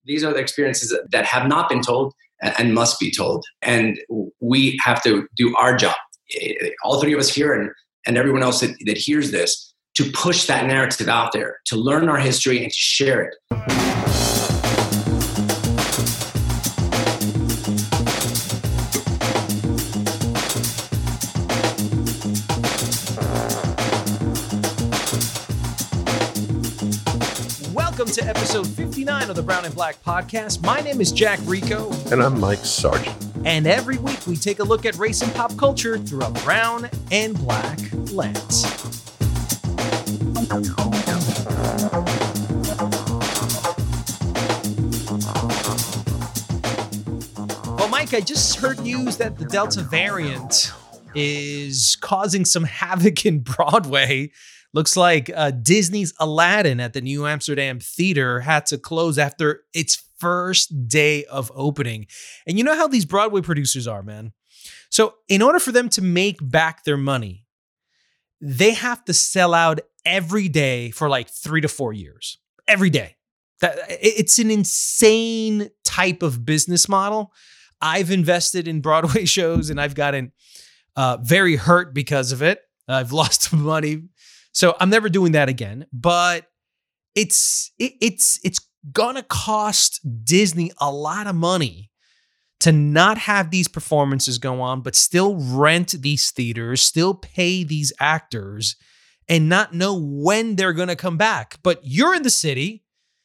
These are the experiences that have not been told and must be told. And we have to do our job, all three of us here and everyone else that hears this, to push that narrative out there, to learn our history and to share it. Welcome to episode 59 of the Brown and Black podcast. My name is Jack Rico. And I'm Mike Sargent. And every week we take a look at race and pop culture through a brown and black lens. Well, Mike, I just heard news that the Delta variant is causing some havoc in Broadway. Looks like Disney's Aladdin at the New Amsterdam Theater had to close after its first day of opening. And you know how these Broadway producers are, man. So in order for them to make back their money, they have to sell out every day for like 3 to 4 years. Every day. It's an insane type of business model. I've invested in Broadway shows and I've gotten very hurt because of it. I've lost money. So I'm never doing that again, but it's gonna cost Disney a lot of money to not have these performances go on, but still rent these theaters, still pay these actors, and not know when they're gonna come back. But you're in the city.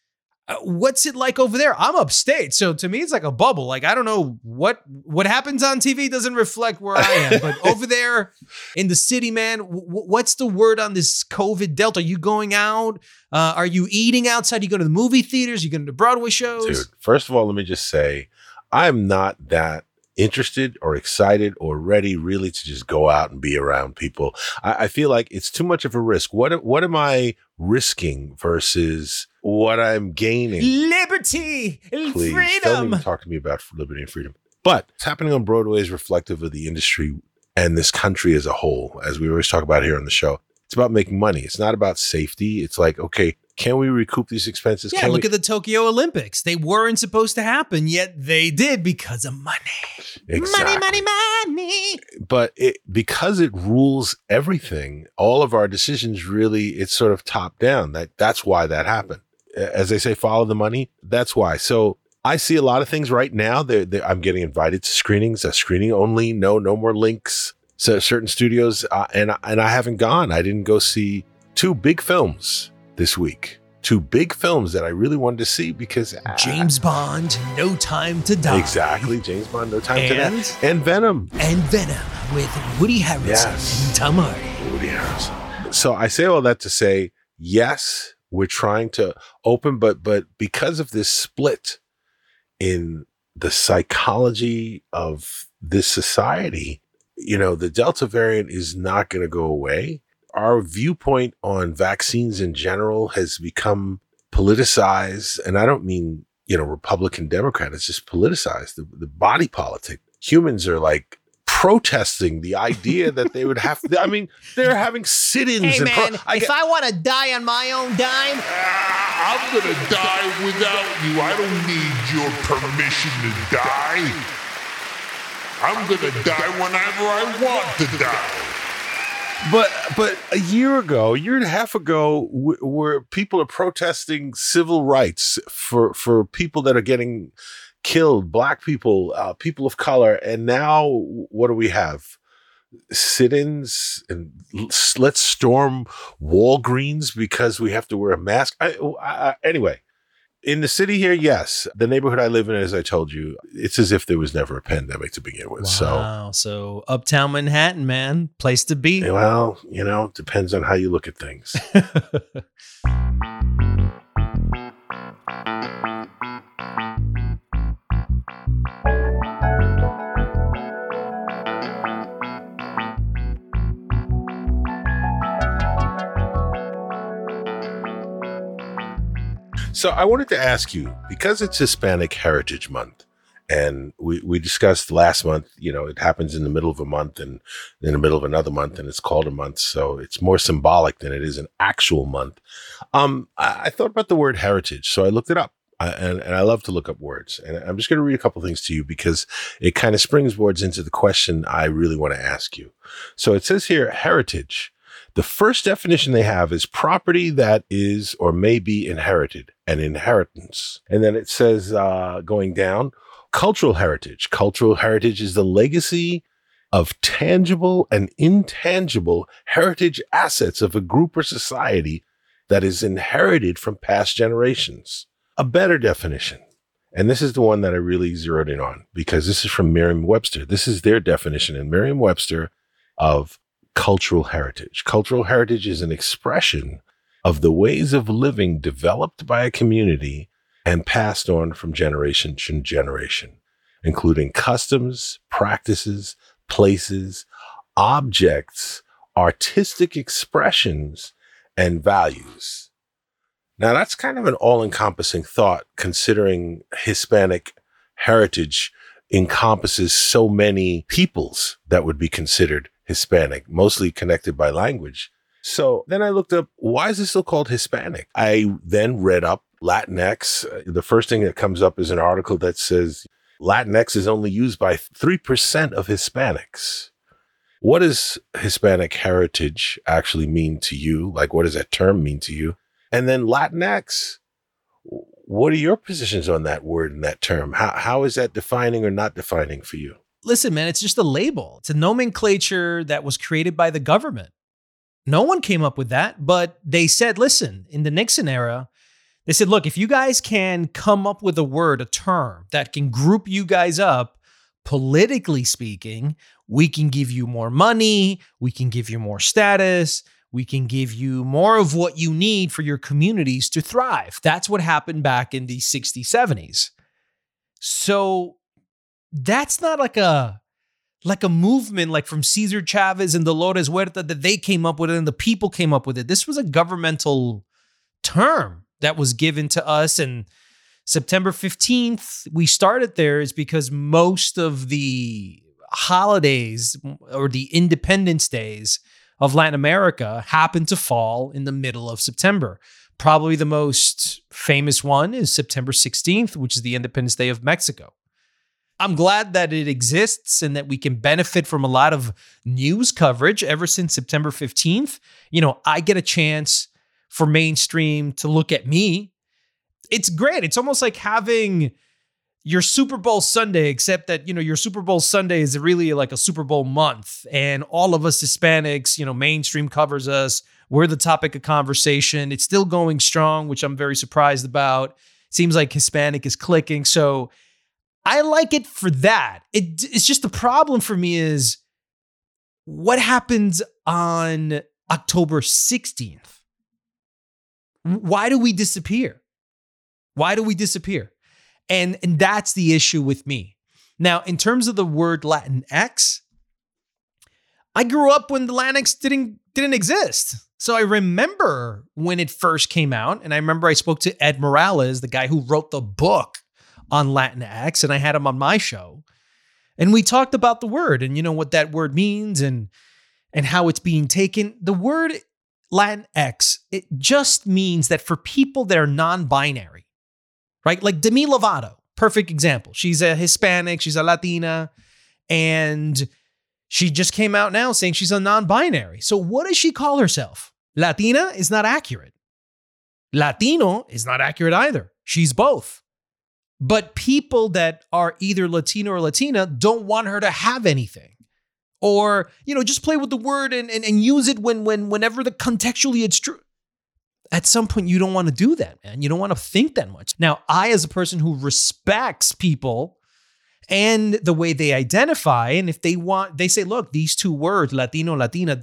What's it like over there? I'm upstate, so to me it's like a bubble. Like I don't know what happens on TV doesn't reflect where I am, but over there in the city, man, what's the word on this COVID Delta? Are you going out? Are you eating outside? You go to the movie theaters? You go to the Broadway shows? Dude, first of all, let me just say, I'm not that interested or excited or ready really to just go out and be around people. I feel like it's too much of a risk. What am I risking versus what I'm gaining? Liberty and Please, freedom. Don't even talk to me about liberty and freedom. But what's happening on Broadway is reflective of the industry and this country as a whole, as we always talk about here on the show. It's about making money. It's not about safety. It's like, okay, can we recoup these expenses? Yeah, look at the Tokyo Olympics. They weren't supposed to happen, yet they did because of money. Exactly. Money. But because it rules everything, all of our decisions really, it's sort of top down. That's why that happened. As they say, follow the money. That's why. So I see a lot of things right now. I'm getting invited to screenings, a screening only, no more links. So certain studios, and I haven't gone. I didn't go see 2 big films this week. 2 big films that I really wanted to see because James Bond, No Time to Die. Exactly, James Bond, No Time to Die, and Venom with Woody Harrelson and Tom Hardy. Woody Harrelson. So I say all that to say, yes, we're trying to open, but because of this split in the psychology of this society, you know, the Delta variant is not going to go away. Our viewpoint on vaccines in general has become politicized. And I don't mean, you know, Republican, Democrat. It's just politicized. The body politic. Humans are like protesting the idea that they would have to, I mean, they're having sit-ins. Hey, man, if I want to die on my own dime. I'm going to die without you. I don't need your permission to die. I'm going to die whenever I want to die. But a year and a half ago, where people are protesting civil rights for people that are getting killed, Black people, people of color, and now what do we have? Sit-ins and let's storm Walgreens because we have to wear a mask. Anyway. In the city here, yes. The neighborhood I live in, as I told you, it's as if there was never a pandemic to begin with. Wow. So Uptown Manhattan, man, place to be. Well, you know, depends on how you look at things. So I wanted to ask you, because it's Hispanic Heritage Month, and we discussed last month, you know, it happens in the middle of a month and in the middle of another month, and it's called a month. So it's more symbolic than it is an actual month. I thought about the word heritage. So I looked it up. And I love to look up words. And I'm just going to read a couple things to you because it kind of springboards into the question I really want to ask you. So it says here, heritage. The first definition they have is property that is or may be inherited, an inheritance. And then it says, going down, cultural heritage. Cultural heritage is the legacy of tangible and intangible heritage assets of a group or society that is inherited from past generations. A better definition, and this is the one that I really zeroed in on because this is from Merriam-Webster. This is their definition in Merriam-Webster of cultural heritage. Cultural heritage is an expression of the ways of living developed by a community and passed on from generation to generation, including customs, practices, places, objects, artistic expressions, and values. Now, that's kind of an all-encompassing thought, considering Hispanic heritage encompasses so many peoples that would be considered Hispanic, mostly connected by language. So then I looked up, why is it still called Hispanic? I then read up Latinx. The first thing that comes up is an article that says Latinx is only used by 3% of Hispanics. What does Hispanic heritage actually mean to you? Like, what does that term mean to you? And then Latinx, what are your positions on that word and that term? How is that defining or not defining for you? Listen, man, it's just a label. It's a nomenclature that was created by the government. No one came up with that, but they said, listen, in the Nixon era, they said, look, if you guys can come up with a word, a term that can group you guys up, politically speaking, we can give you more money, we can give you more status, we can give you more of what you need for your communities to thrive. That's what happened back in the 60s, 70s. So that's not like a movement like from Cesar Chavez and Dolores Huerta that they came up with it and the people came up with it. This was a governmental term that was given to us. And September 15th, we started there is because most of the holidays or the Independence Days of Latin America happen to fall in the middle of September. Probably the most famous one is September 16th, which is the Independence Day of Mexico. I'm glad that it exists and that we can benefit from a lot of news coverage ever since September 15th. You know, I get a chance for mainstream to look at me. It's great. It's almost like having your Super Bowl Sunday, except that, you know, your Super Bowl Sunday is really like a Super Bowl month. And all of us Hispanics, you know, mainstream covers us. We're the topic of conversation. It's still going strong, which I'm very surprised about. Seems like Hispanic is clicking. So I like it for that. It's just the problem for me is what happens on October 16th? Why do we disappear? Why do we disappear? And that's the issue with me. Now, in terms of the word Latinx, I grew up when the Latinx didn't exist. So I remember when it first came out, and I remember I spoke to Ed Morales, the guy who wrote the book on Latinx, and I had him on my show. And we talked about the word and, you know, what that word means and how it's being taken. The word Latinx, it just means that for people that are non-binary, right? Like Demi Lovato, perfect example. She's a Hispanic, she's a Latina, and she just came out now saying she's a non-binary. So what does she call herself? Latina is not accurate. Latino is not accurate either. She's both. But people that are either Latino or Latina don't want her to have anything. Or, you know, just play with the word and use it whenever contextually it's true. At some point, you don't want to do that, man. You don't want to think that much. Now, I, as a person who respects people and the way they identify, and if they want, they say, look, these two words, Latino, Latina,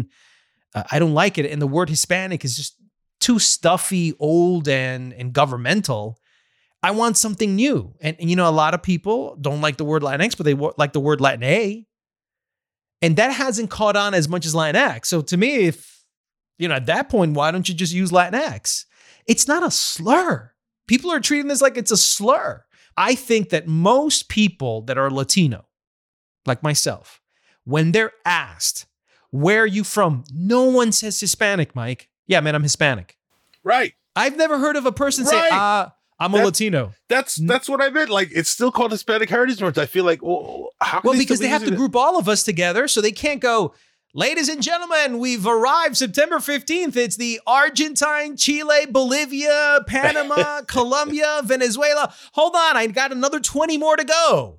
I don't like it. And the word Hispanic is just too stuffy, old, and governmental. I want something new. And, you know, a lot of people don't like the word Latinx, but they like the word Latina. And that hasn't caught on as much as Latinx. So to me, if, you know, at that point, why don't you just use Latinx? It's not a slur. People are treating this like it's a slur. I think that most people that are Latino, like myself, when they're asked, where are you from? No one says Hispanic, Mike. Yeah, man, I'm Hispanic. Right. I've never heard of a person say, I'm a Latino. That's what I meant. Like, it's still called Hispanic Heritage Month. I feel like, how can because they have to group all of us together, so they can't go, ladies and gentlemen, we've arrived September 15th. It's the Argentine, Chile, Bolivia, Panama, Colombia, Venezuela. Hold on, I got another 20 more to go.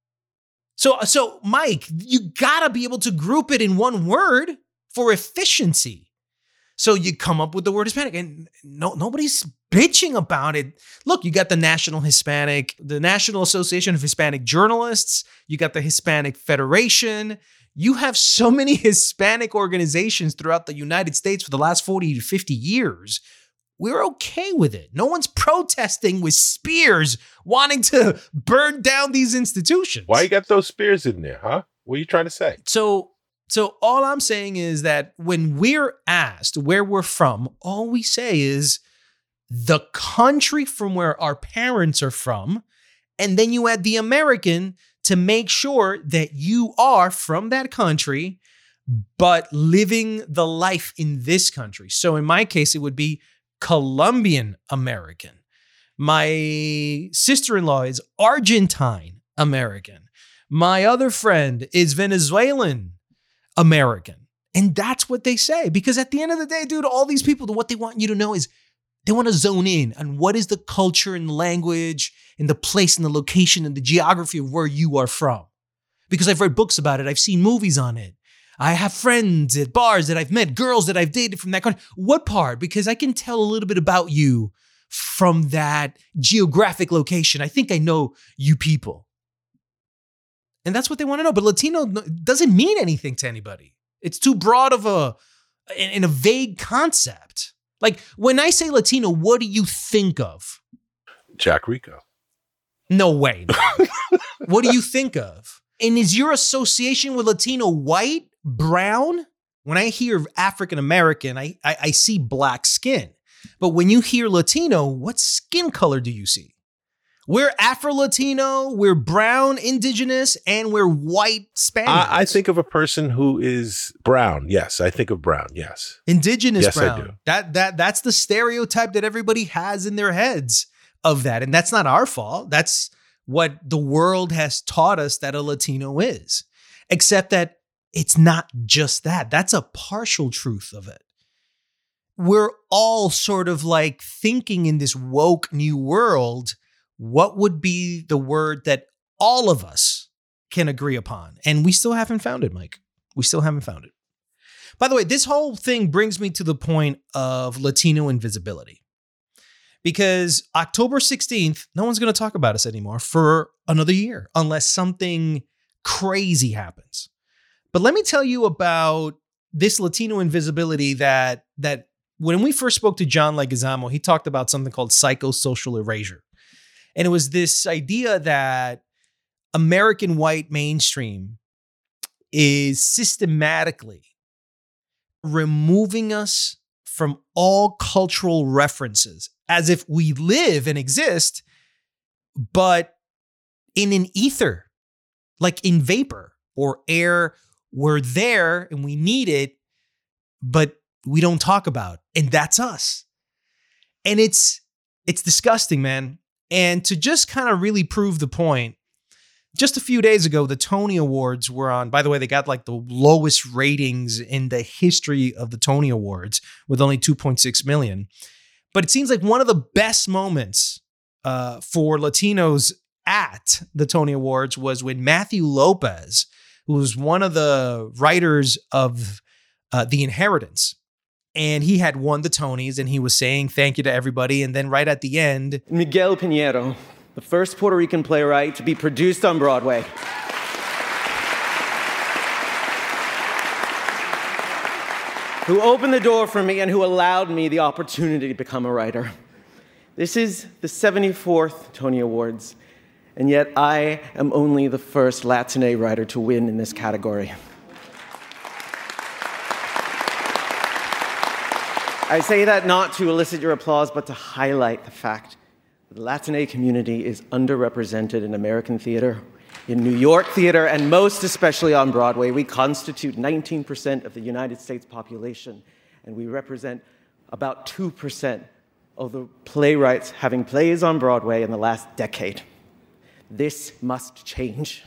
So Mike, you gotta be able to group it in one word for efficiency. So you come up with the word Hispanic, and nobody's bitching about it. Look, you got the National Association of Hispanic Journalists. You got the Hispanic Federation. You have so many Hispanic organizations throughout the United States for the last 40 to 50 years. We're okay with it. No one's protesting with spears wanting to burn down these institutions. Why you got those spears in there, huh? What are you trying to say? So all I'm saying is that when we're asked where we're from, all we say is the country from where our parents are from, and then you add the American to make sure that you are from that country, but living the life in this country. So in my case, it would be Colombian American. My sister-in-law is Argentine American. My other friend is Venezuelan American. And that's what they say. Because at the end of the day, dude, all these people, what they want you to know is they want to zone in on what is the culture and language and the place and the location and the geography of where you are from. Because I've read books about it. I've seen movies on it. I have friends at bars that I've met, girls that I've dated from that country. What part? Because I can tell a little bit about you from that geographic location. I think I know you people. And that's what they want to know. But Latino doesn't mean anything to anybody. It's too broad of a vague concept. Like, when I say Latino, what do you think of? Jack Rico. No way. No. What do you think of? And is your association with Latino white, brown? When I hear African American, I see black skin. But when you hear Latino, what skin color do you see? We're Afro-Latino, we're brown, indigenous, and we're white Spaniards. I think of a person who is brown. Yes, I think of brown. Yes. Indigenous yes, brown. I do. That's the stereotype that everybody has in their heads of that. And that's not our fault. That's what the world has taught us that a Latino is. Except that it's not just that. That's a partial truth of it. We're all sort of like thinking in this woke new world, what would be the word that all of us can agree upon? And we still haven't found it, Mike. We still haven't found it. By the way, this whole thing brings me to the point of Latino invisibility. Because October 16th, no one's going to talk about us anymore for another year, unless something crazy happens. But let me tell you about this Latino invisibility that when we first spoke to John Leguizamo, he talked about something called psychosocial erasure. And it was this idea that American white mainstream is systematically removing us from all cultural references as if we live and exist, but in an ether, like in vapor or air. We're there and we need it, but we don't talk about it. And that's us. And it's disgusting, man. And to just kind of really prove the point, just a few days ago, the Tony Awards were on. By the way, they got like the lowest ratings in the history of the Tony Awards with only 2.6 million. But it seems like one of the best moments for Latinos at the Tony Awards was when Matthew Lopez, who was one of the writers of The Inheritance, and he had won the Tonys, and he was saying thank you to everybody. And then right at the end, Miguel Piñero, the first Puerto Rican playwright to be produced on Broadway. Who opened the door for me and who allowed me the opportunity to become a writer. This is the 74th Tony Awards, and yet I am only the first Latine writer to win in this category. I say that not to elicit your applause, but to highlight the fact that the Latine community is underrepresented in American theater, in New York theater, and most especially on Broadway. We constitute 19% of the United States population, and we represent about 2% of the playwrights having plays on Broadway in the last decade. This must change.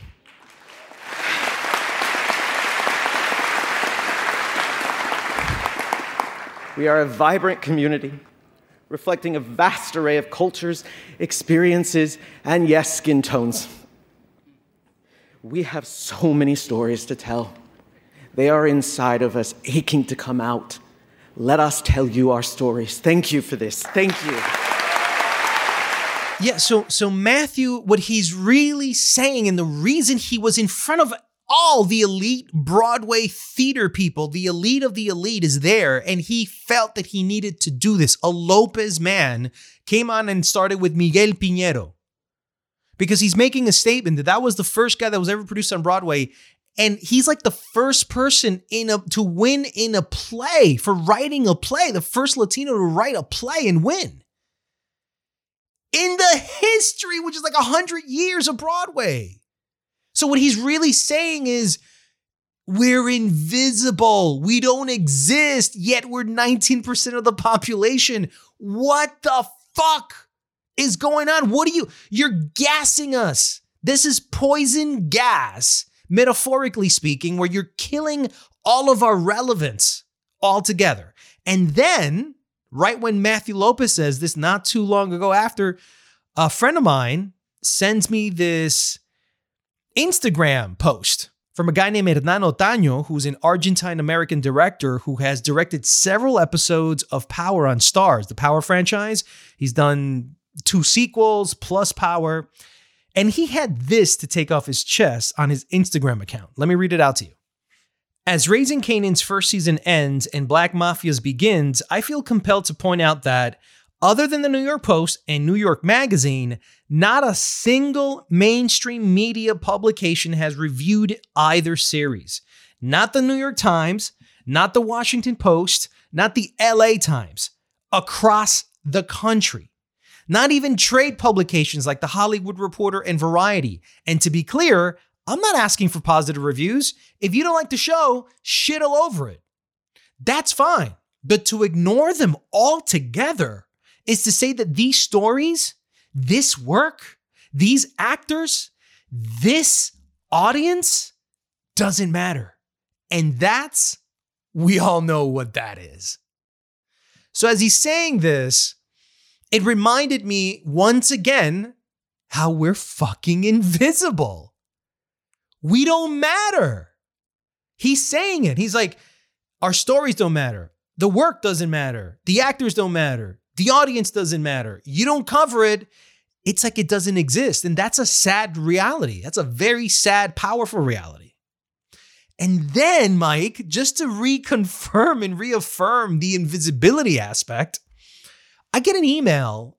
We are a vibrant community, reflecting a vast array of cultures, experiences, and yes, skin tones. We have so many stories to tell. They are inside of us, aching to come out. Let us tell you our stories. Thank you for this. Thank you. Yeah, so Matthew, what he's really saying, and the reason he was in front of all the elite Broadway theater people, the elite of the elite is there, and he felt that he needed to do this. A Lopez man came on and started with Miguel Piñero because he's making a statement that was the first guy that was ever produced on Broadway, and he's like the first person to win in a play for writing a play, the first Latino to write a play and win in the history, which is like 100 years of Broadway. So what he's really saying is, we're invisible. We don't exist, yet we're 19% of the population. What the fuck is going on? You're gassing us. This is poison gas, metaphorically speaking, where you're killing all of our relevance altogether. And then, right when Matthew Lopez says this not too long ago after, a friend of mine sends me this Instagram post from a guy named Hernan Otaño, who's an Argentine-American director who has directed several episodes of Power on Starz, the Power franchise. He's done 2 sequels plus Power. And he had this to take off his chest on his Instagram account. Let me read it out to you. As Raising Kanan's first season ends and Black Mafias begins, I feel compelled to point out that other than the New York Post and New York Magazine, not a single mainstream media publication has reviewed either series. Not the New York Times, not the Washington Post, not the LA Times. Across the country. Not even trade publications like The Hollywood Reporter and Variety. And to be clear, I'm not asking for positive reviews. If you don't like the show, shit all over it. That's fine. But to ignore them altogether is to say that these stories, this work, these actors, this audience doesn't matter. And we all know what that is. So as he's saying this, it reminded me once again how we're fucking invisible. We don't matter. He's saying it. He's like, our stories don't matter. The work doesn't matter. The actors don't matter. The audience doesn't matter. You don't cover it. It's like it doesn't exist. And that's a sad reality. That's a very sad, powerful reality. And then, Mike, just to reconfirm and reaffirm the invisibility aspect, I get an email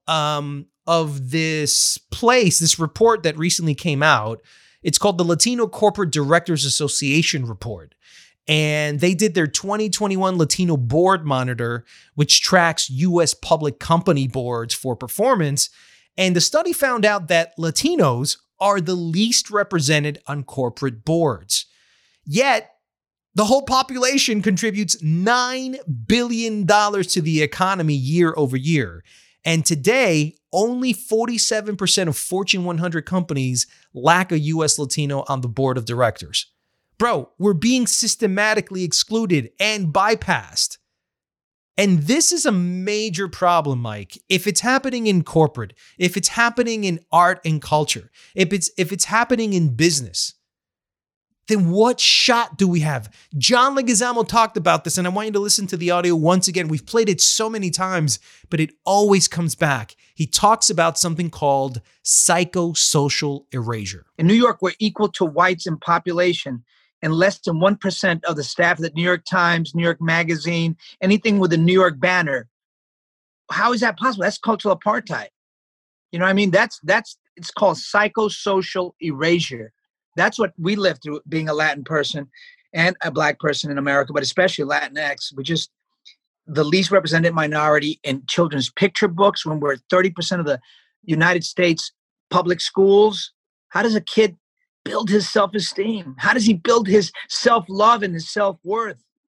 of this place, this report that recently came out. It's called the Latino Corporate Directors Association Report. And they did their 2021 Latino Board Monitor, which tracks U.S. public company boards for performance. And the study found out that Latinos are the least represented on corporate boards. Yet, the whole population contributes $9 billion to the economy year over year. And today, only 47% of Fortune 100 companies lack a U.S. Latino on the board of directors. Bro, we're being systematically excluded and bypassed. And this is a major problem, Mike. If it's happening in corporate, if it's happening in art and culture, if it's happening in business, then what shot do we have? John Leguizamo talked about this, and I want you to listen to the audio once again. We've played it so many times, but it always comes back. He talks about something called psychosocial erasure. In New York, we're equal to whites in population, and less than 1% of the staff of the New York Times, New York Magazine, anything with a New York banner. How is that possible? That's cultural apartheid. You know what I mean? It's called psychosocial erasure. That's what we lived through being a Latin person and a Black person in America, but especially Latinx. We're just the least represented minority in children's picture books when we're 30% of the United States public schools. How does a kid build his self-esteem? How does he build his self-love and his self-worth?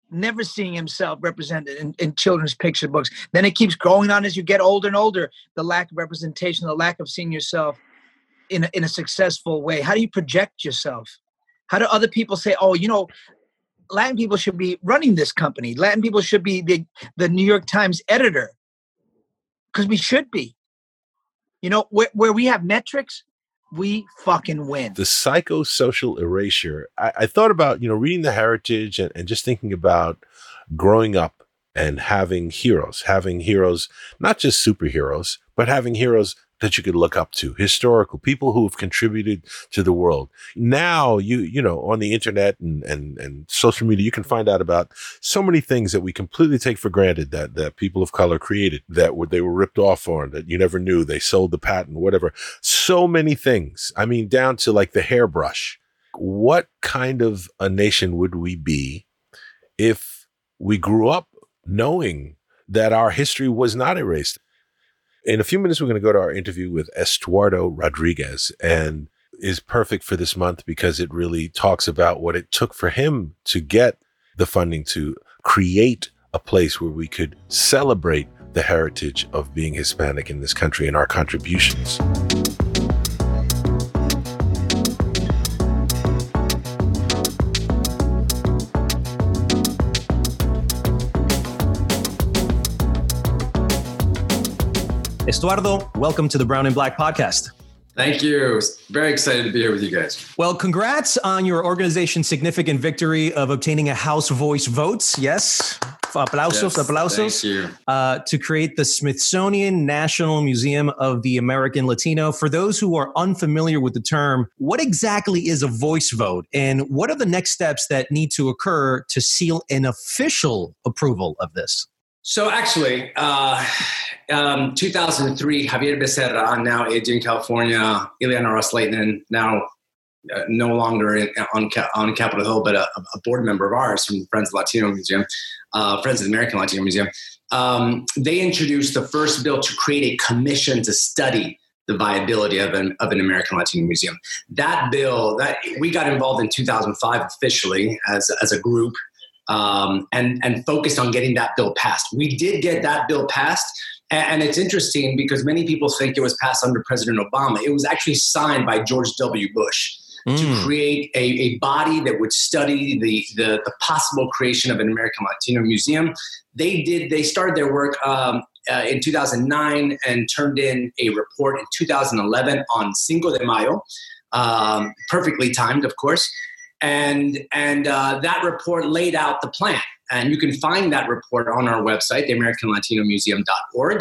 never seeing himself represented in children's picture books. Then it keeps going on as you get older and older, the lack of representation, the lack of seeing yourself in a successful way. How do you project yourself? How do other people say, oh, Latin people should be running this company. Latin people should be the New York Times editor. Because we should be. Where we have metrics, we fucking win. The psychosocial erasure. I thought about, reading The Heritage and just thinking about growing up and having heroes, not just superheroes, but having heroes that you could look up to, historical people who have contributed to the world. Now, on the internet and social media, you can find out about so many things that we completely take for granted that people of color created, that they were ripped off on, that you never knew, they sold the patent, whatever. So many things. I mean, down to like the hairbrush. What kind of a nation would we be if we grew up knowing that our history was not erased? In a few minutes, we're going to go to our interview with Estuardo Rodriguez, and is perfect for this month because it really talks about what it took for him to get the funding to create a place where we could celebrate the heritage of being Hispanic in this country and our contributions. Estuardo, welcome to the Brown and Black podcast. Thank you. Very excited to be here with you guys. Well, congrats on your organization's significant victory of obtaining a House voice votes. Yes. Aplausos. Thank you. To create the Smithsonian National Museum of the American Latino. For those who are unfamiliar with the term, what exactly is a voice vote? And what are the next steps that need to occur to seal an official approval of this? So actually, 2003, Javier Becerra, now aged in California, Ileana Ros-Lehtinen, now no longer on Capitol Hill, but a board member of ours from Friends of the Latino Museum, Friends of the American Latino Museum. They introduced the first bill to create a commission to study the viability of an American Latino Museum. That bill, we got involved in 2005 officially as a group. And focused on getting that bill passed. We did get that bill passed. And it's interesting because many people think it was passed under President Obama. It was actually signed by George W. Bush to create a body that would study the possible creation of an American Latino Museum. They started their work in 2009 and turned in a report in 2011 on Cinco de Mayo, perfectly timed, of course. And that report laid out the plan. And you can find that report on our website, theamericanlatinomuseum.org.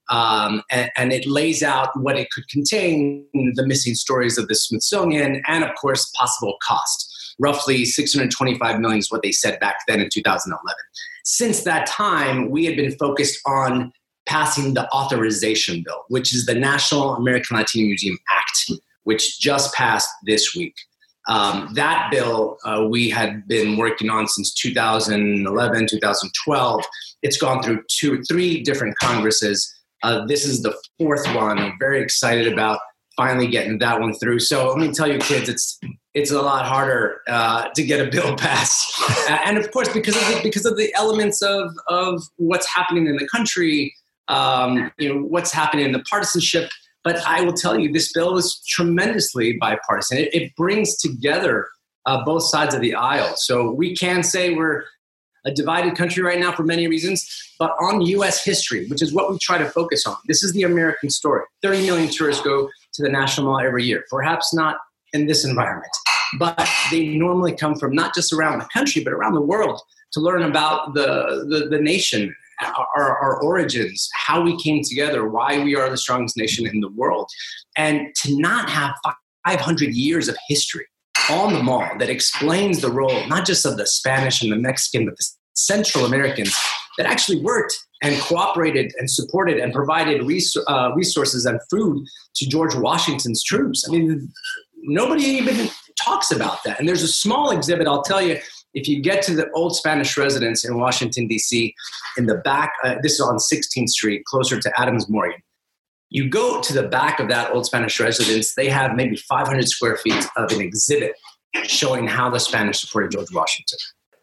And it lays out what it could contain, the missing stories of the Smithsonian, and of course, possible cost. Roughly $625 million is what they said back then in 2011. Since that time, we had been focused on passing the authorization bill, which is the National American Latino Museum Act, which just passed this week. That bill we had been working on since 2011, 2012. It's gone through 3 different Congresses. This is the 4th one. I'm very excited about finally getting that one through. So let me tell you, kids, it's a lot harder to get a bill passed, and of course because of the elements of what's happening in the country, what's happening in the partisanship. But I will tell you, this bill is tremendously bipartisan. It brings together both sides of the aisle. So we can say we're a divided country right now for many reasons, but on U.S. history, which is what we try to focus on. This is the American story. 30 million tourists go to the National Mall every year, perhaps not in this environment, but they normally come from not just around the country, but around the world to learn about the nation, our origins, how we came together, why we are the strongest nation in the world. And to not have 500 years of history on the mall that explains the role, not just of the Spanish and the Mexican, but the Central Americans that actually worked and cooperated and supported and provided resources and food to George Washington's troops. I mean, nobody even talks about that. And there's a small exhibit, I'll tell you, if you get to the old Spanish residence in Washington, D.C., in the back, this is on 16th Street, closer to Adams Morgan. You go to the back of that old Spanish residence, they have maybe 500 square feet of an exhibit showing how the Spanish supported George Washington.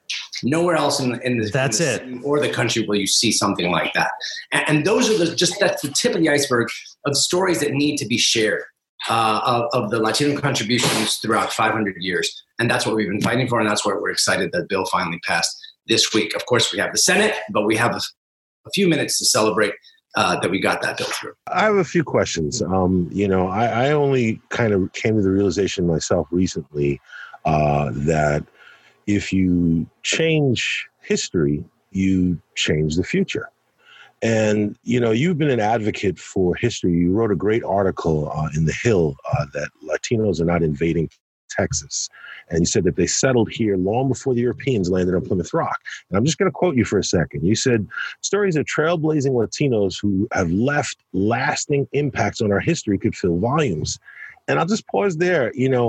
Nowhere else in the That's it. city or the country will you see something like that. And those are that's the tip of the iceberg of stories that need to be shared of the Latino contributions throughout 500 years. And that's what we've been fighting for. And that's why we're excited that bill finally passed this week. Of course, we have the Senate, but we have a few minutes to celebrate that we got that bill through. I have a few questions. I only kind of came to the realization myself recently that if you change history, you change the future. And, you've been an advocate for history. You wrote a great article in The Hill that Latinos are not invading Texas. And you said that they settled here long before the Europeans landed on Plymouth Rock. And I'm just going to quote you for a second. You said, stories of trailblazing Latinos who have left lasting impacts on our history could fill volumes. And I'll just pause there.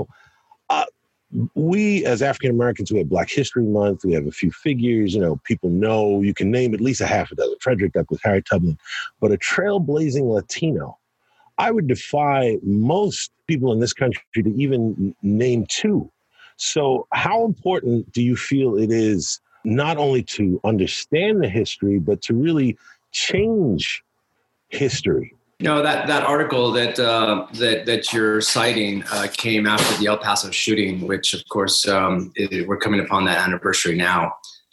We, as African Americans, we have Black History Month. We have a few figures, people know, you can name at least a half a dozen, Frederick Douglass, Harriet Tubman, but a trailblazing Latino, I would defy most people in this country to even name two. So how important do you feel it is not only to understand the history, but to really change history? That article that you're citing came after the El Paso shooting, which of course we're coming upon that anniversary now.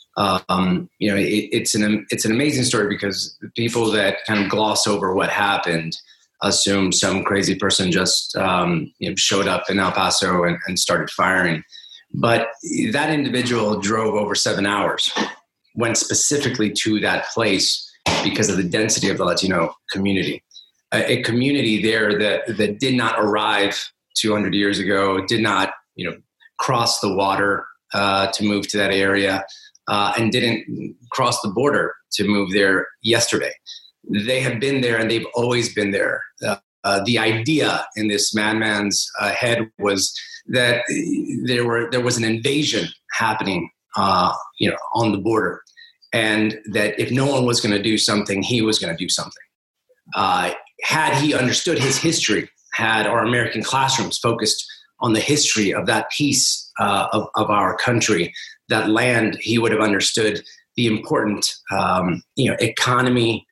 It's an amazing story because the people that kind of gloss over what happened assume some crazy person just showed up in El Paso and started firing. But that individual drove over 7 hours, went specifically to that place because of the density of the Latino community. A community there that did not arrive 200 years ago, did not cross the water to move to that area, and didn't cross the border to move there yesterday. They have been there and they've always been there. The idea in this madman's head was that there was an invasion happening, on the border, and that if no one was going to do something, he was going to do something. Had he understood his history, had our American classrooms focused on the history of that piece of our country, that land, he would have understood the important, economy,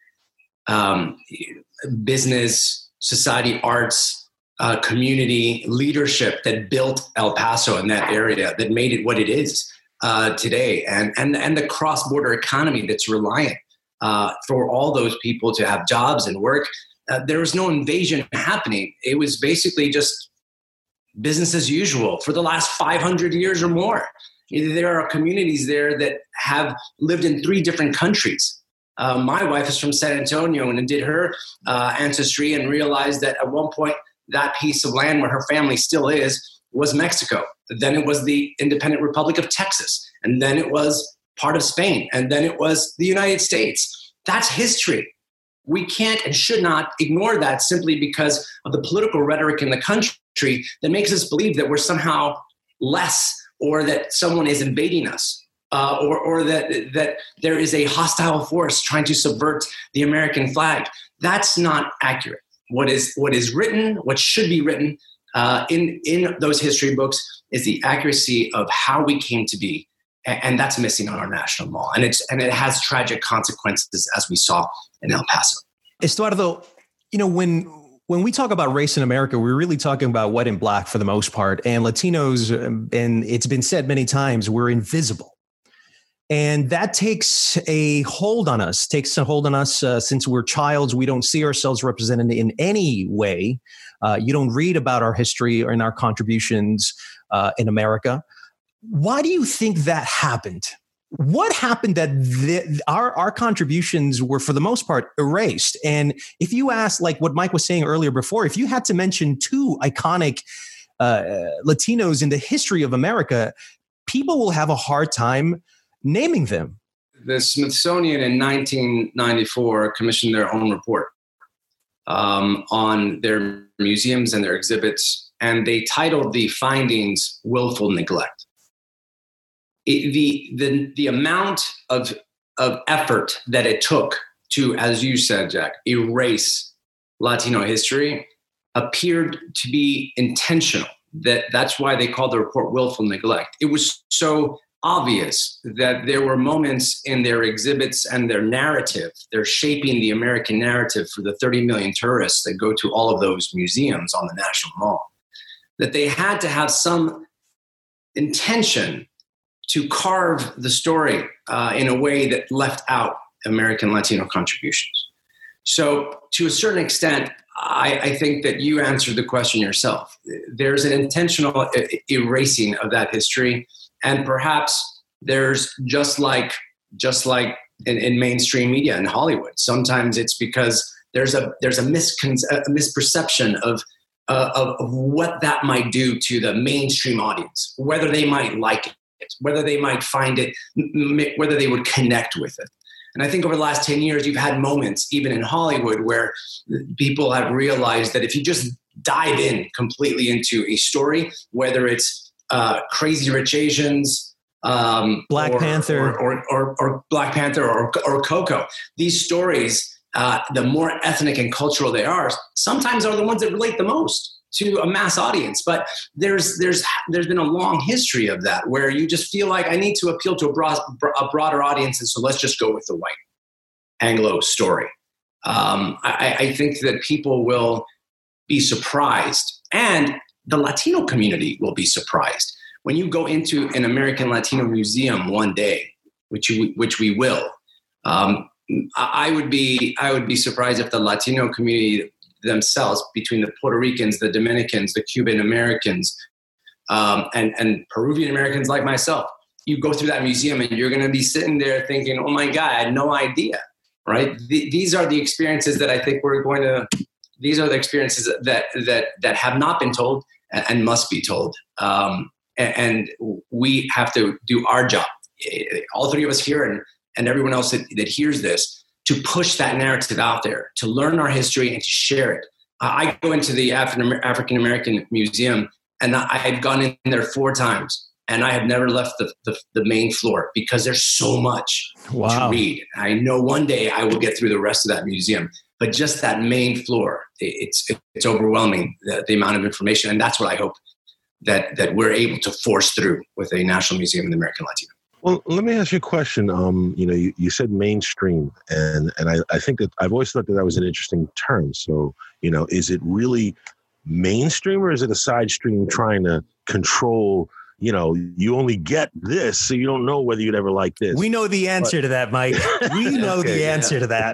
business, society, arts, community leadership that built El Paso in that area, that made it what it is today, and the cross-border economy that's reliant for all those people to have jobs and work. There was no invasion happening. It was basically just business as usual for the last 500 years or more. There are communities there that have lived in 3 different countries. My wife is from San Antonio and did her ancestry and realized that at one point that piece of land where her family still is was Mexico. Then it was the independent Republic of Texas. And then it was part of Spain. And then it was the United States. That's history. We can't and should not ignore that simply because of the political rhetoric in the country that makes us believe that we're somehow less, or that someone is invading us, or that there is a hostile force trying to subvert the American flag. That's not accurate. What is written, what should be written in those history books is the accuracy of how we came to be. And that's missing on our national mall. And it has tragic consequences, as we saw in El Paso. Estuardo, when we talk about race in America, we're really talking about white and black for the most part. And Latinos, and it's been said many times, we're invisible. And that takes a hold on us, since we're childs. We don't see ourselves represented in any way. You don't read about our history or in our contributions in America. Why do you think that happened? What happened that our contributions were, for the most part, erased? And if you ask, like what Mike was saying earlier before, if you had to mention 2 iconic Latinos in the history of America, people will have a hard time naming them. The Smithsonian in 1994 commissioned their own report on their museums and their exhibits, and they titled the findings "Willful Neglect." The amount of effort that it took to, as you said, Jack, erase Latino history appeared to be intentional. That's why they called the report willful neglect. It was so obvious that there were moments in their exhibits and their narrative, they're shaping the American narrative for the 30 million tourists that go to all of those museums on the National Mall, that they had to have some intention to carve the story in a way that left out American Latino contributions. So to a certain extent, I think that you answered the question yourself. There's an intentional erasing of that history. And perhaps there's just like in mainstream media in Hollywood, sometimes it's because there's a misperception of what that might do to the mainstream audience, whether they might like it, whether they might find it, whether they would connect with it. And I think over the last 10 years, you've had moments, even in Hollywood, where people have realized that if you just dive in completely into a story, whether it's Crazy Rich Asians, Black Panther, or Black Panther, or Coco, these stories, the more ethnic and cultural they are, sometimes are the ones that relate the most to a mass audience. But there's been a long history of that, where you just feel like I need to appeal to a broader audience, and so let's just go with the white Anglo story. I think that people will be surprised, and the Latino community will be surprised when you go into an American Latino museum one day, which we will. I would be surprised if the Latino community themselves, between the Puerto Ricans, the Dominicans, the Cuban Americans, and Peruvian Americans like myself, you go through that museum and you're going to be sitting there thinking, "Oh my God, I had no idea." Right? These are the experiences that I think these are the experiences that have not been told and must be told. And we have to do our job, all three of us here and everyone else that hears this, to push that narrative out there, to learn our history and to share it. I go into the African American Museum, and I've gone in there 4 times, and I have never left the main floor because there's so much to read. I know one day I will get through the rest of that museum, but just that main floor, it's overwhelming, the amount of information, and that's what I hope that we're able to force through with a National Museum of the American Latino. Well, let me ask you a question. You said mainstream, and I think that I've always thought that was an interesting term. So, is it really mainstream, or is it a side stream trying to control? You only get this, so you don't know whether you'd ever like this. We know the answer to that, Mike. We know the answer to that.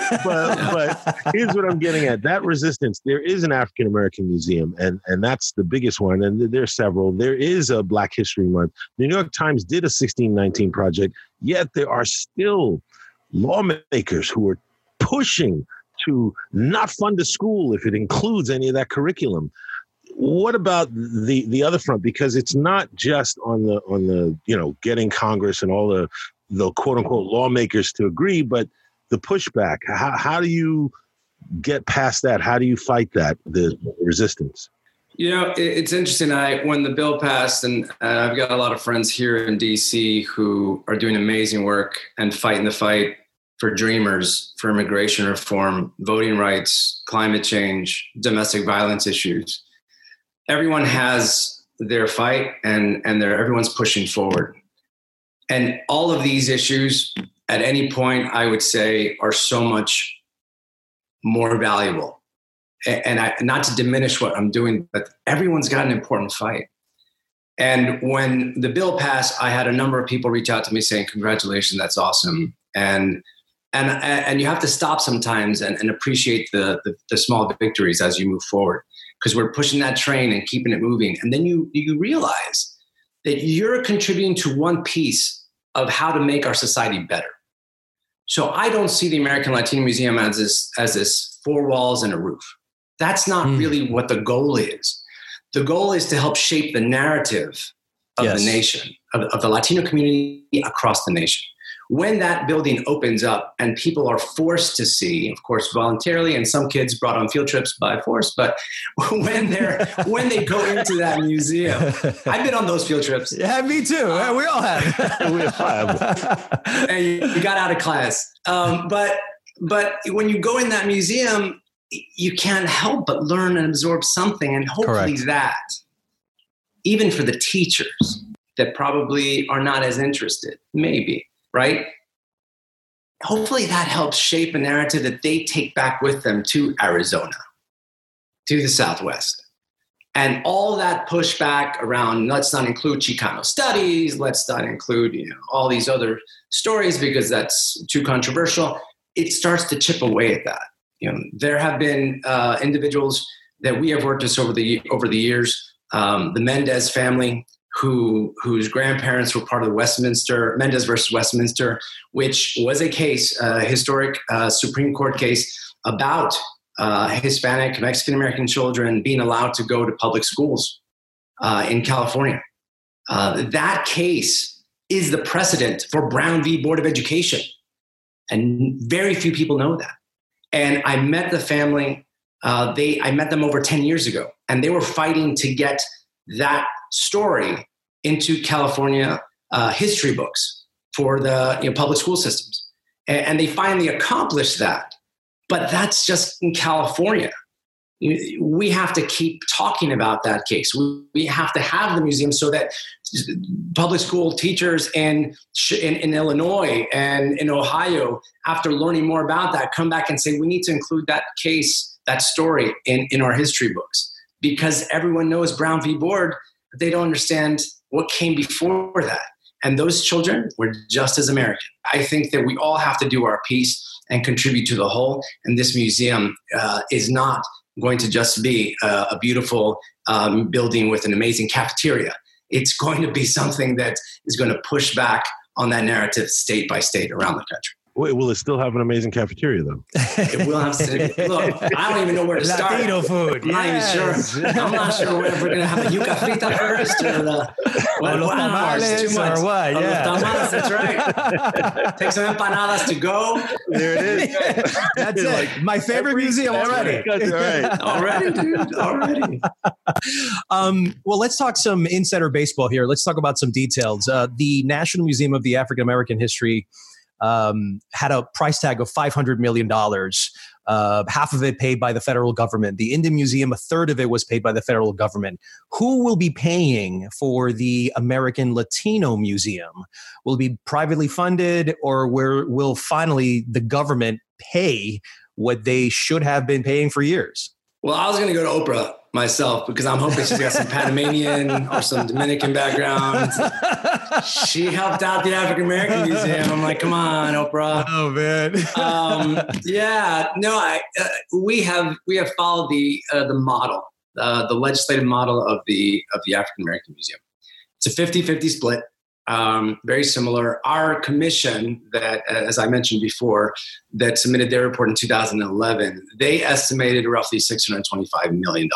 But here's what I'm getting at. That resistance, there is an African American museum, and that's the biggest one. And there's several. There is a Black History Month. The New York Times did a 1619 project, yet there are still lawmakers who are pushing to not fund a school if it includes any of that curriculum. What about the other front? Because it's not just on the getting Congress and all the quote unquote lawmakers to agree, but the pushback. How do you get past that? How do you fight that, the resistance? It's interesting. When the bill passed, and I've got a lot of friends here in DC who are doing amazing work and fighting the fight for Dreamers, for immigration reform, voting rights, climate change, domestic violence issues. Everyone has their fight, and everyone's pushing forward. And all of these issues, at any point, I would say, are so much more valuable. And not to diminish what I'm doing, but everyone's got an important fight. And when the bill passed, I had a number of people reach out to me saying, "Congratulations, that's awesome." And you have to stop sometimes and appreciate the small victories as you move forward, because we're pushing that train and keeping it moving. And then you realize that you're contributing to one piece of how to make our society better. So I don't see the American Latino Museum as this 4 walls and a roof. That's not really what the goal is. The goal is to help shape the narrative of the nation, of the Latino community across the nation. When that building opens up and people are forced to see, of course, voluntarily, and some kids brought on field trips by force, but when they go into that museum, I've been on those field trips. Yeah, me too. We all have. We have. And you got out of class. But when you go in that museum, you can't help but learn and absorb something. And hopefully that, even for the teachers, that probably are not as interested, maybe, right? Hopefully that helps shape a narrative that they take back with them to Arizona, to the Southwest. And all that pushback around, let's not include Chicano studies, let's not include all these other stories because that's too controversial. It starts to chip away at that. There have been individuals that we have worked with over the years, the Mendez family, whose grandparents were part of the Mendez versus Westminster, which was a case, historic Supreme Court case about Hispanic, Mexican-American children being allowed to go to public schools in California. That case is the precedent for Brown v. Board of Education. And very few people know that. And I met the family, I met them over 10 years ago, and they were fighting to get that story into California history books for the public school systems. And they finally accomplished that. But that's just in California. We have to keep talking about that case. We have to have the museum so that public school teachers in Illinois and in Ohio, after learning more about that, come back and say, we need to include that case, that story in our history books. Because everyone knows Brown v. Board, but they don't understand what came before that. And those children were just as American. I think that we all have to do our piece and contribute to the whole. And this museum is not going to just be a beautiful building with an amazing cafeteria. It's going to be something that is going to push back on that narrative state by state around the country. Wait, will it still have an amazing cafeteria, though? It will have look, I don't even know where to start. Latino food. I'm not even sure. I'm not sure if we're going to have a yuca frita first or the los tamales or what. Yeah. Los tamales, that's right. Take some empanadas to go. There it is. That's it. My favorite museum already. Right. Already, dude. Already. Well, let's talk some insider baseball here. Let's talk about some details. The National Museum of the African American History had a price tag of $500 million, half of it paid by the federal government. The Indian Museum, a third of it was paid by the federal government. Who will be paying for the American Latino Museum? Will it be privately funded, or will finally the government pay what they should have been paying for years? Well, I was going to go to Oprah myself because I'm hoping she's got some Panamanian or some Dominican background. She helped out the African American Museum. I'm like, come on, Oprah. Oh man. We have followed the model, the legislative model of the African American Museum. It's a 50-50 split. Very similar. Our commission that, as I mentioned before, that submitted their report in 2011, they estimated roughly $625 million.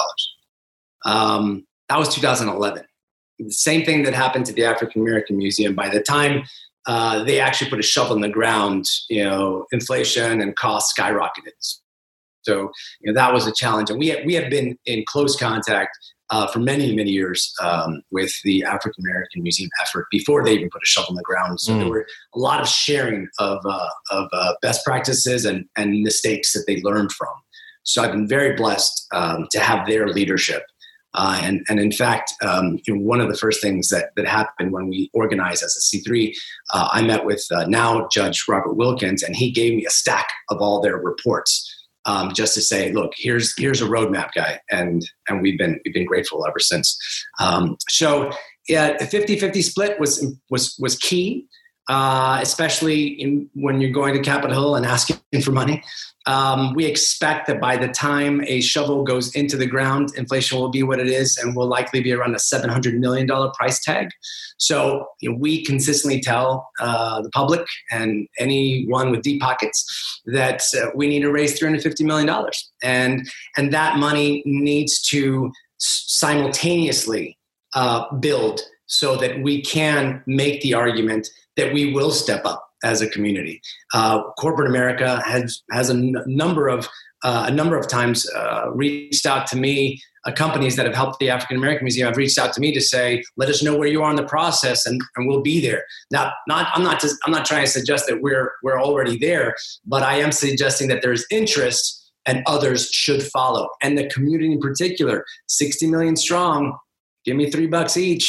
That was 2011. The same thing that happened to the African American Museum. By the time they actually put a shovel in the ground, inflation and costs skyrocketed. So that was a challenge. And we have been in close contact for many, many years with the African American Museum effort before they even put a shovel in the ground. So there were a lot of sharing of best practices and mistakes that they learned from. So I've been very blessed to have their leadership. And in fact, one of the first things that happened when we organized as a C3, I met with now Judge Robert Wilkins, and he gave me a stack of all their reports. Just to say, look, here's a roadmap, guy, and we've been grateful ever since. So yeah, the 50-50 split was key, especially when you're going to Capitol Hill and asking for money. We expect that by the time a shovel goes into the ground, inflation will be what it is, and will likely be around a $700 million price tag. So we consistently tell the public and anyone with deep pockets that we need to raise $350 million. And that money needs to simultaneously build so that we can make the argument that we will step up as a community. Corporate America has a number of times reached out to me. Companies that have helped the African American Museum have reached out to me to say, let us know where you are in the process, and we'll be there. Now, I'm not trying to suggest that we're already there, but I am suggesting that there's interest and others should follow. And the community in particular, 60 million strong, give me $3 each.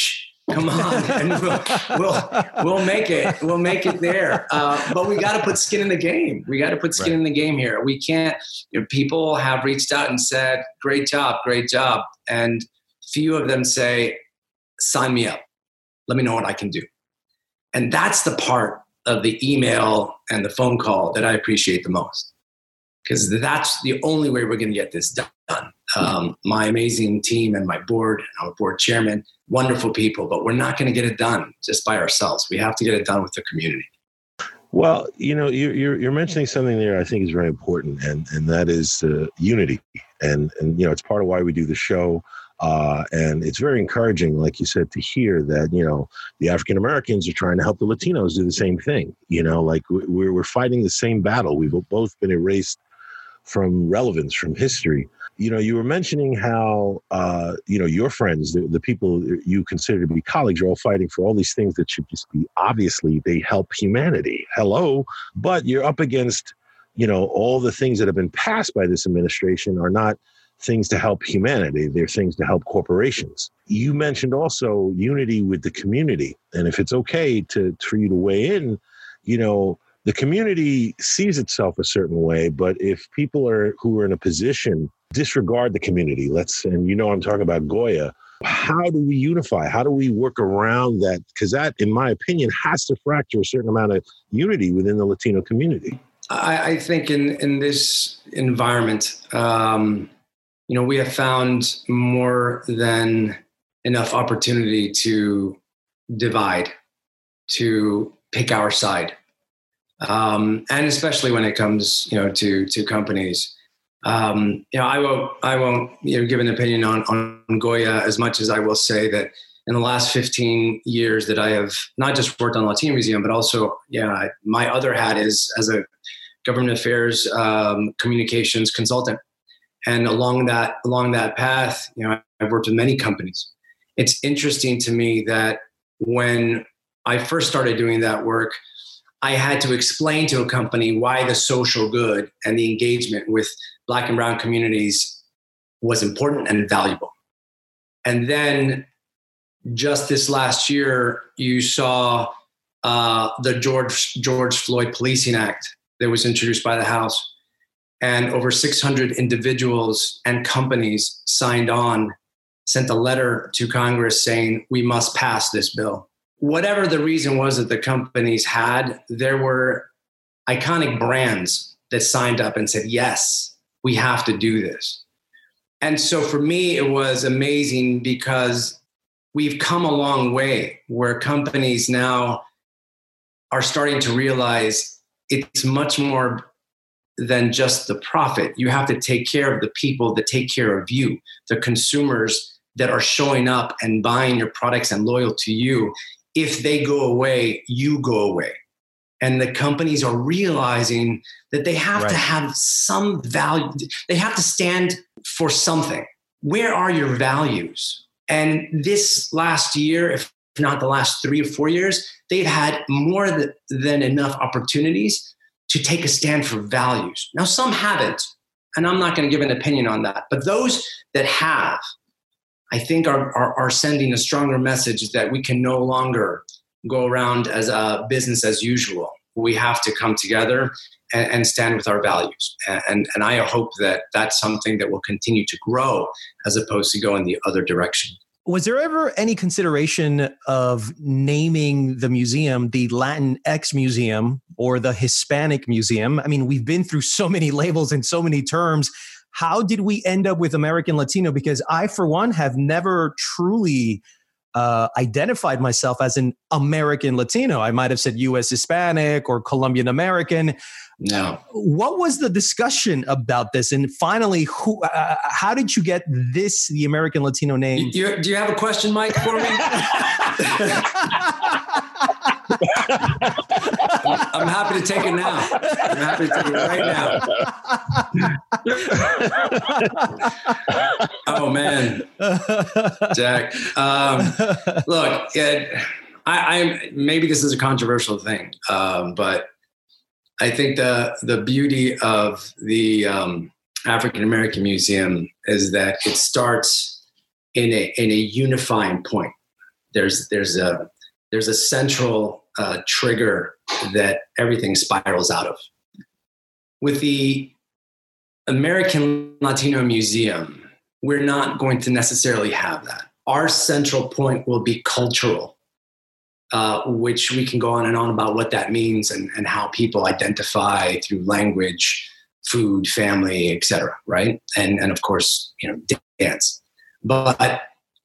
Come on, and we'll make it. We'll make it there. But we got to put skin in the game. We got to put skin in the game here. We can't. People have reached out and said, "Great job, and few of them say, "Sign me up. Let me know what I can do." And that's the part of the email and the phone call that I appreciate the most, because that's the only way we're going to get this done. My amazing team and my board, I'm a board chairman, wonderful people, but we're not going to get it done just by ourselves. We have to get it done with the community. Well, you're mentioning something there I think is very important, and that is unity. And it's part of why we do the show. And it's very encouraging, like you said, to hear that, the African Americans are trying to help the Latinos do the same thing. Like we're fighting the same battle. We've both been erased from relevance, from history. You were mentioning how, your friends, the people you consider to be colleagues, are all fighting for all these things that should just be, obviously, they help humanity. Hello. But you're up against, all the things that have been passed by this administration are not things to help humanity. They're things to help corporations. You mentioned also unity with the community. And if it's okay for you to weigh in, the community sees itself a certain way, but if people who are in a position disregard the community, I'm talking about Goya, how do we unify? How do we work around that? Because that, in my opinion, has to fracture a certain amount of unity within the Latino community. I think in this environment, we have found more than enough opportunity to divide, to pick our side. And especially when it comes, to companies, I won't, give an opinion on Goya as much as I will say that in the last 15 years that I have not just worked on Latino Museum, but also, my other hat is as a government affairs, communications consultant. And along that path, I've worked with many companies. It's interesting to me that when I first started doing that work, I had to explain to a company why the social good and the engagement with Black and brown communities was important and valuable. And then just this last year, you saw the George Floyd Policing Act that was introduced by the House. And over 600 individuals and companies sent a letter to Congress saying, we must pass this bill. Whatever the reason was that the companies had, there were iconic brands that signed up and said, yes, we have to do this. And so for me, it was amazing because we've come a long way where companies now are starting to realize it's much more than just the profit. You have to take care of the people that take care of you, the consumers that are showing up and buying your products and loyal to you. If they go away, you go away. And the companies are realizing that they have to have some value. They have to stand for something. Where are your values? And this last year, if not the last 3 or 4 years, they've had more than enough opportunities to take a stand for values. Now, some haven't, and I'm not going to give an opinion on that. But those that have, I think are sending a stronger message that we can no longer go around as a business as usual. We have to come together and stand with our values. And I hope that that's something that will continue to grow as opposed to go in the other direction. Was there ever any consideration of naming the museum the Latinx Museum or the Hispanic Museum? I mean, we've been through so many labels and so many terms. How did we end up with American Latino? Because I, for one, have never truly identified myself as an American Latino. I might have said U.S. Hispanic or Colombian American. No. What was the discussion about this? And finally, how did you get the American Latino name? Do you have a question, Mike, for me? I'm happy to take it now. I'm happy to take it right now. Oh, man. Jack. Look, I maybe this is a controversial thing, but I think the beauty of the African American Museum is that it starts in a unifying point. there's a central trigger that everything spirals out of. With the American Latino Museum, we're not going to necessarily have that. Our central point will be cultural, which we can go on and on about what that means and how people identify through language, food, family, etc. Right? And of course, dance. But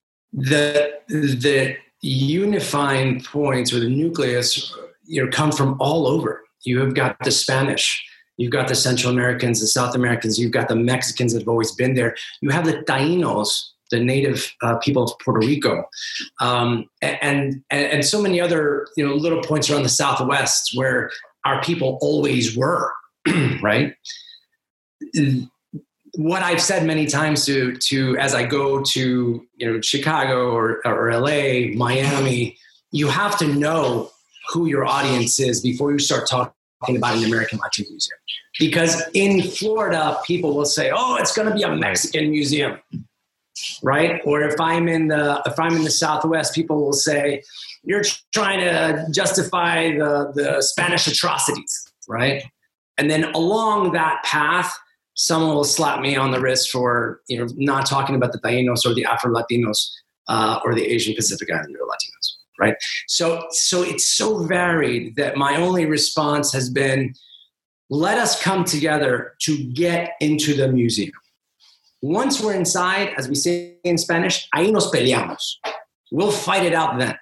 the unifying points or the nucleus, come from all over. You have got the Spanish, you've got the Central Americans, the South Americans, you've got the Mexicans that have always been there. You have the Taínos, the native people of Puerto Rico, and so many other little points around the Southwest where our people always were, right? What I've said many times to as I go to Chicago or LA, Miami, you have to know who your audience is before you start talking about an American Latino Museum. Because in Florida, people will say, "Oh, it's going to be a Mexican museum," right? Or if I'm in the Southwest, people will say, "You're trying to justify the Spanish atrocities," right? And then along that path, someone will slap me on the wrist for not talking about the Taínos or the Afro-Latinos or the Asian Pacific Islander Latinos, right? So it's so varied that my only response has been, let us come together to get into the museum. Once we're inside, as we say in Spanish, ahí nos peleamos. We'll fight it out then.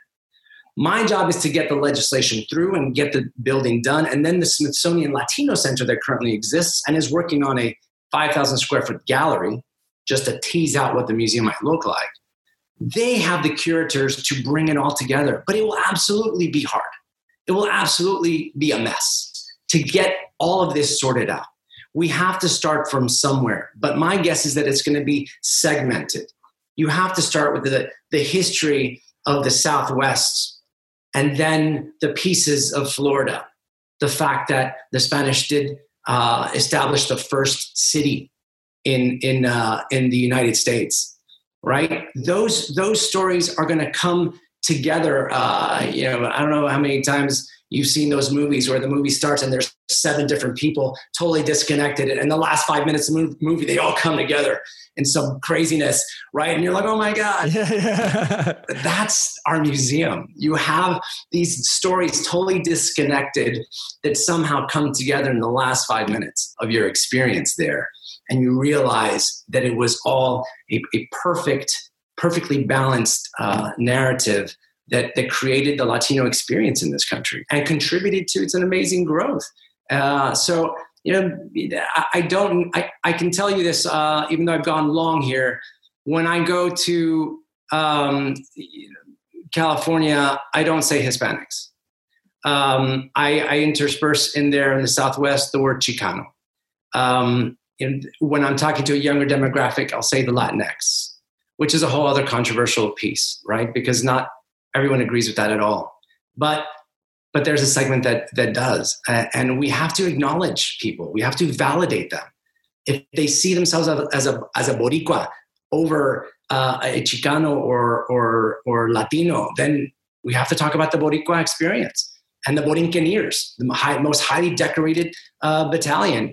My job is to get the legislation through and get the building done. And then the Smithsonian Latino Center that currently exists and is working on a 5,000 square foot gallery just to tease out what the museum might look like. They have the curators to bring it all together, but it will absolutely be hard. It will absolutely be a mess to get all of this sorted out. We have to start from somewhere, but my guess is that it's going to be segmented. You have to start with the history of the Southwest and then the pieces of Florida. The fact that the Spanish did establish the first city in the United States, right? Those stories are going to come together. I don't know how many times you've seen those movies where the movie starts and there's 7 different people totally disconnected. And in the last 5 minutes of the movie, they all come together in some craziness, right? And you're like, oh my God. Yeah. That's our museum. You have these stories totally disconnected that somehow come together in the last 5 minutes of your experience there. And you realize that it was all a perfectly balanced narrative that created the Latino experience in this country and contributed to its amazing growth. I can tell you this, even though I've gone long here, when I go to California, I don't say Hispanics. I intersperse in there in the Southwest the word Chicano. When I'm talking to a younger demographic, I'll say the Latinx, which is a whole other controversial piece, right? Because not everyone agrees with that at all. But there's a segment that does. And we have to acknowledge people. We have to validate them. If they see themselves as a Boricua over a Chicano or Latino, then we have to talk about the Boricua experience and the Borinqueneers, the most highly decorated battalion.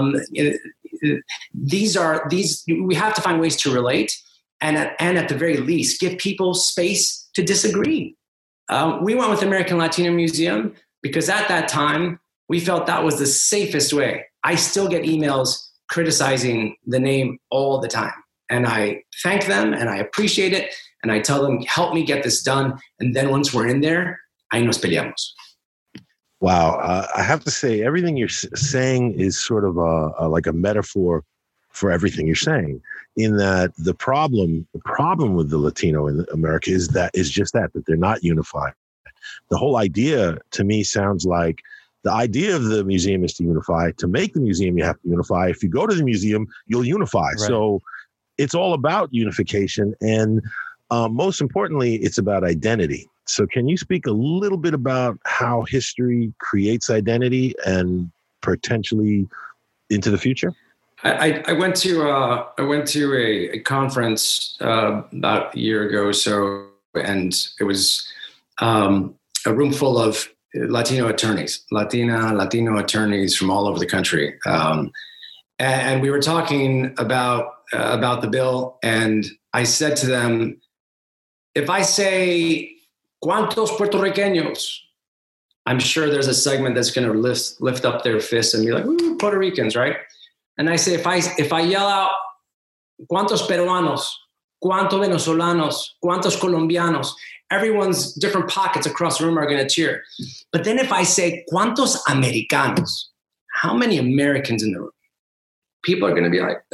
We have to find ways to relate and at the very least, give people space to disagree. We went with the American Latino Museum because at that time, we felt that was the safest way. I still get emails criticizing the name all the time. And I thank them and I appreciate it. And I tell them, help me get this done. And then once we're in there, ahí nos peleamos. Wow. I have to say, everything you're saying is sort of like a metaphor for everything you're saying, in that the problem with the Latino in America is just that they're not unified. The whole idea to me sounds like the idea of the museum is to unify. To make the museum, you have to unify. If you go to the museum, you'll unify. Right. So it's all about unification. And most importantly, it's about identity. So can you speak a little bit about how history creates identity and potentially into the future? I went to a conference about a year ago or so and it was a room full of Latino attorneys, Latino attorneys from all over the country. And we were talking about the bill, and I said to them, if I say, ¿cuántos puertorriqueños? I'm sure there's a segment that's going to lift up their fists and be like, ooh, Puerto Ricans, right? And I say, if I yell out, ¿cuántos peruanos? ¿Cuántos venezolanos? ¿Cuántos colombianos? Everyone's different pockets across the room are going to cheer. But then if I say, ¿cuántos americanos? How many Americans in the room? People are going to be like,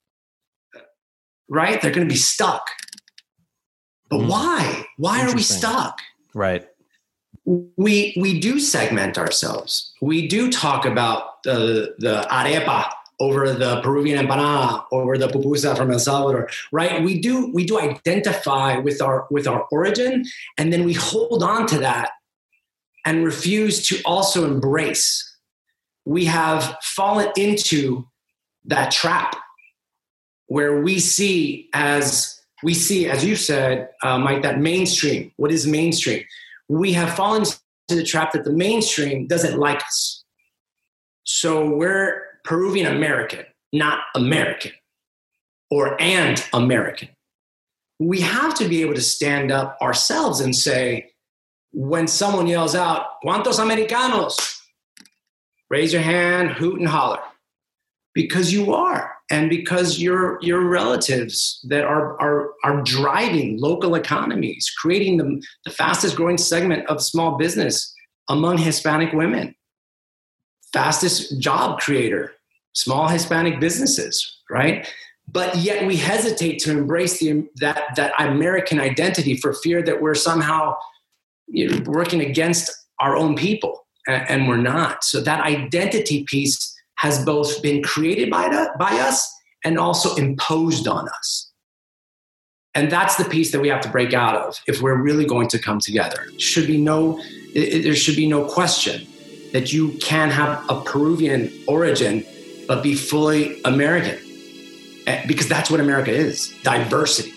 right? They're going to be stuck. But why? Why are we stuck? Right. We do segment ourselves. We do talk about the arepa over the Peruvian empanada, over the pupusa from El Salvador, right? We do identify with our origin, and then we hold on to that and refuse to also embrace. We have fallen into that trap where we see, as you said, Mike, that mainstream. What is mainstream? We have fallen into the trap that the mainstream doesn't like us. So we're Peruvian American, not American, and American. We have to be able to stand up ourselves and say, when someone yells out, ¿cuántos americanos? Raise your hand, hoot and holler. Because you are, and because your relatives that are driving local economies, creating the fastest growing segment of small business among Hispanic women, fastest job creator, small Hispanic businesses, right? But yet we hesitate to embrace that American identity for fear that we're somehow working against our own people, and we're not. So that identity piece has both been created by us and also imposed on us. And that's the piece that we have to break out of if we're really going to come together. There should be no question that you can have a Peruvian origin but be fully American, because that's what America is, diversity.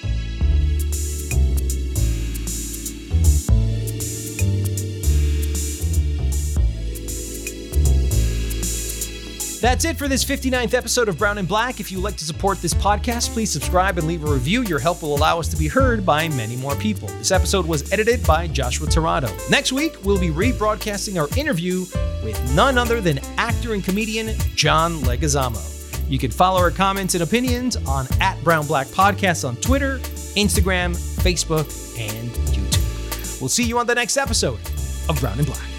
That's it for this 59th episode of Brown and Black. If you'd like to support this podcast, please subscribe and leave a review. Your help will allow us to be heard by many more people. This episode was edited by Joshua Tirado. Next week, we'll be rebroadcasting our interview with none other than actor and comedian John Leguizamo. You can follow our comments and opinions on @BrownBlackPodcast on Twitter, Instagram, Facebook, and YouTube. We'll see you on the next episode of Brown and Black.